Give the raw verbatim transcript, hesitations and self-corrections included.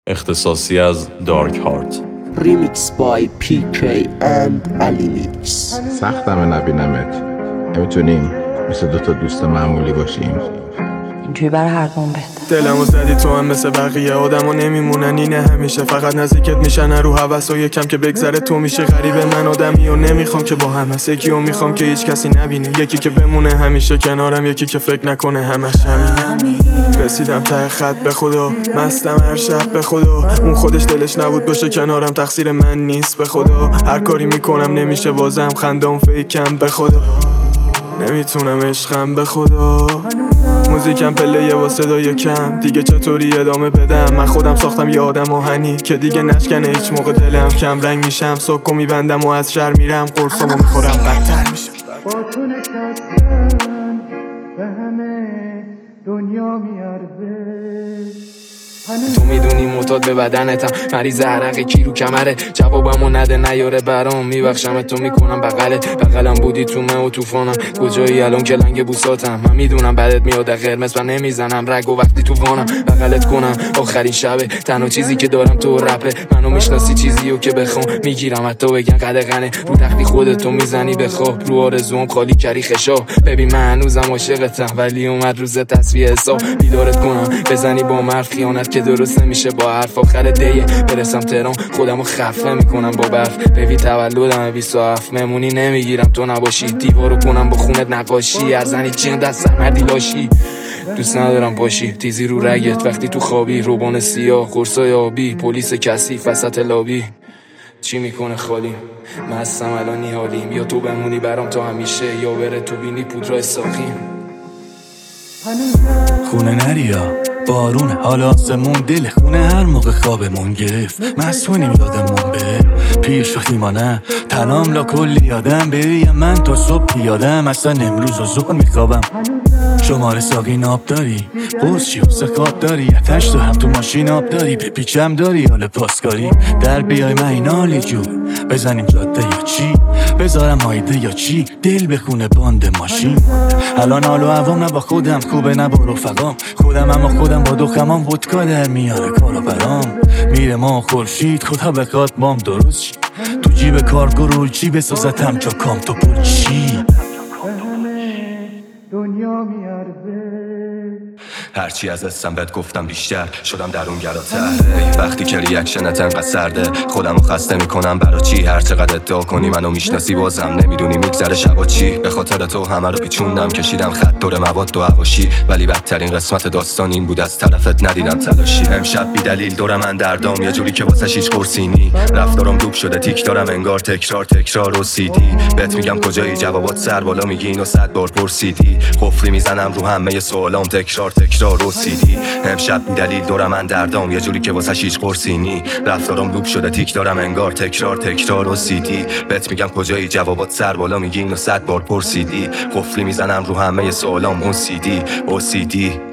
اختصاصی از دارک هارت. Remix by پی کی and Alimix. سختمه نبینمت. نمیتونیم مثل دوتا دوست معمولی باشیم. اینجوری برای هر دوم بهتر. دلمو زدی تو هم مثل بقیه آدمو نمیمونن اینه همیشه، فقط نزدیکت میشن رو حوث و یکم که بگذره تو میشه غریب. من آدمی و نمیخوام که با هم هست، یکی و میخوام که هیچ کسی نبینه، یکی که بمونه همیشه کنارم، یکی که فکر نکنه همش همینه. رسیدم ته خط به خدا، مستم هر شب به خدا، اون خودش دلش نبود باشه کنارم، تقصیر من نیست به خدا. هر کاری میکنم نمیشه بازم خندم فیکم به خدا، نمیتونم عشقم به خدا. موزیکم پله با صدای کم، دیگه چطوری ادامه بدم؟ من خودم ساختم یه آدم آهنی که دیگه نشکنه هیچ موقع دلم. کم رنگ میشم، سکو میبندم و از شهر میرم، قرصامو میخورم بدتر میشم. با تو نشستن به همه دنیا میارزه. تو میدونی معتاد به بدنتم، مریض عرق کی رو کمره، جوابمو نده نیاره برام، میبخشم تو میکنم بغلت. بغلم بودی تو مه و توفانم، کجایی الان که لنگ بوساتم؟ من میدونم بدت میاد قرمز و نمیزنم رگ و وقتی تو وانم بغلت کنم آخرین شبه. تنها چیزی که دارم تو رپه، منو میشناسی چیزیو که بخوام میگیرم حتی بگن قدغنه. رو تختی خودتو میزنی به خواب، رو آرزوام خالی کری خشاب. ببین من هنوزم عاشقتم ولی اومد روز تصفیه حساب، بیدارت کنم بزنی با مرد خیانت که درست نمیشه با حرف. آخر دیه برسم تهران خودمو خفه میکنم با برف. ببین تولدم بیست و هفت، مهمونی نمیگیرم تو نباشی، دیوارو کنم با خونت نقاشی، هر زنی چین دست سرمدی لاشی. دوست ندارم باشی تیزی رو رگت وقتی تو خوابی، روبان سیاه قرصای آبی، پلیس کثیف وسط لابی. چی میکنه خالی مستم الان نیالیم، یا تو بمونی برام تا همیشه، یا بره تو بینی پودرای ساقیم. خونه نریا بارونه حالا آسمون، دل خونه هر موقع خوابمون گرفت، مسئولیم یادمون به پیر شدیم ما نه تنام لا کلی آدم. بریم من تا صبح پیادم، اصلا امروز و زور میخوابم. شماره ساقی ناب داری، قوز چی و سقاب داری، اتش تو هم تو ماشین آب داری، بپیچم داری حال پاسکاری. در بیای من این حالی جور بزنیم جاده یا چی، بذارم مایده یا چی، دل بخونه باند ماشین. الان حال و هوام نه با خودم خوبه نه با رفقام، خودم اما خودم با دخمام ودکا در میاره کارا برام. میره ما خورشید خدا بخواد مام درست شی، تو جیب کارگرول چی بسازتم جا کام تو پول چی. دنیا میارزه. هرچی از اسم بهت گفتم بیشتر شدم در اون گراتر. وقتی که ریاکشنت انقدر سرده خودمو خسته میکنم برا چی؟ هر چقدر ادعا کنی منو میشناسی بازم نمیدونی میگذره شبا چی. به خاطر تو همه رو پیچوندم کشیدم خط دور مواد و هواشی، ولی بدترین قسمت داستان این بود از طرفت ندیدم تلاشی. امشب بی دلیل دور من دردام یه جوری که واسش هیچ قرصینی، رفتارم دوب شده تیک دارم انگار تکرار تکرار و سیدی. بهت میگم کجایی جوابات سر بالا میگی اینو صد بار پرسیدی، قفلی میزنم رو همه سوالام تکرار تکرار و سیدی. امشب بی دلیل دور من دردام یه جوری که واسش هیچ قرصینی، رفتارم لوپ شده تیک دارم انگار تکرار تکرار و سیدی. بهت میگم کجایی جوابات سر بالا میگی اینو صد بار پرسیدی، قفلی میزنم رو همه سوالام اون سیدی او سی دی.